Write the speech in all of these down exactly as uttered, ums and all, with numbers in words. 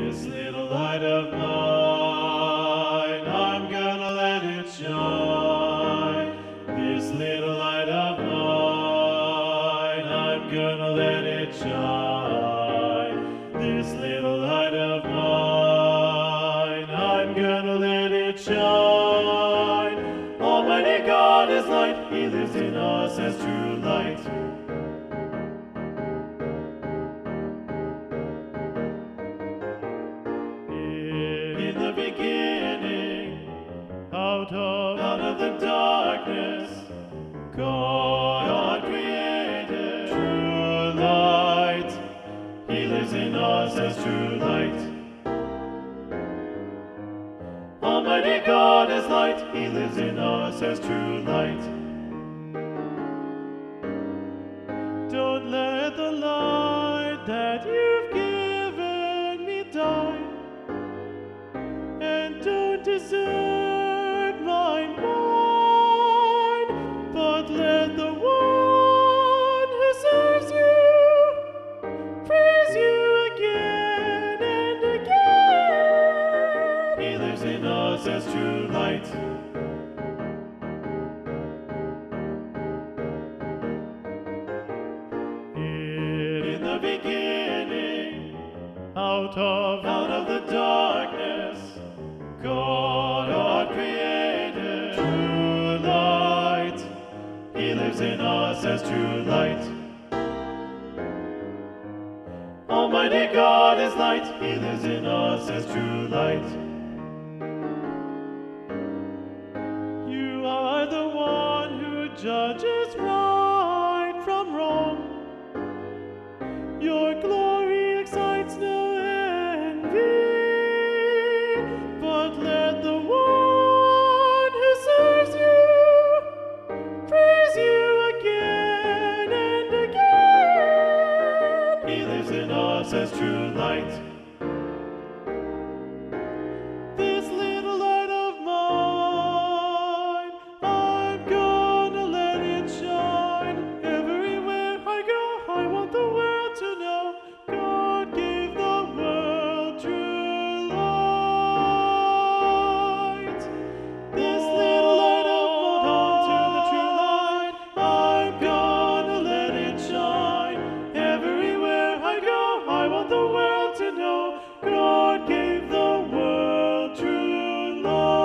This little light of mine, I'm gonna let it shine. This little light of mine, I'm gonna let it shine. This little light of mine, I'm gonna let it shine. Almighty God is light, He lives in us as true light. In the beginning, out of, out of the darkness, God created true light. He lives in us as true light. Almighty God is light. He lives in us as true light. Don't let the light that you've given me die, and don't desert my mind, but let the one who serves you praise you again and again. He lives in us as true light. In the beginning, out of, out of the darkness, God created true light. He lives in us as true light. Almighty God is light. He lives in us as true light. You are the one who judges right from wrong. Your glory excites no envy, but let the one who serves you praise you again and again. He lives in us as true light. This little light of mine, I'm gonna let it shine. Everywhere I go, I want the world to know God gave the world true light. This little light of mine, to the true light, I'm gonna let it shine. Everywhere I go, I want the world to know God gave the world true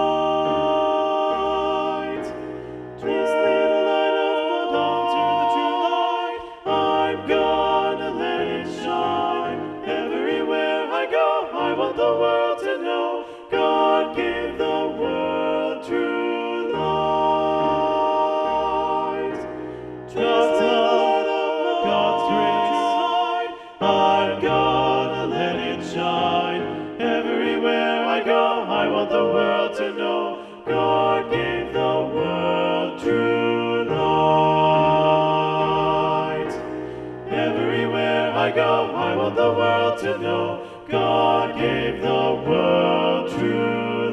light. This little light of mine, to the true light, I'm gonna let it shine. Everywhere I go, I want the world to know God gave the world true light. Just the light of God's grace, I'm gonna let it shine. Everywhere I go, I want the world to know God gave the world true light. Everywhere I go, I want the world to know God gave the world true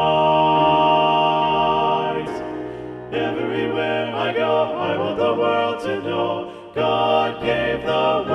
light. Everywhere I go, I want the world to know God gave the world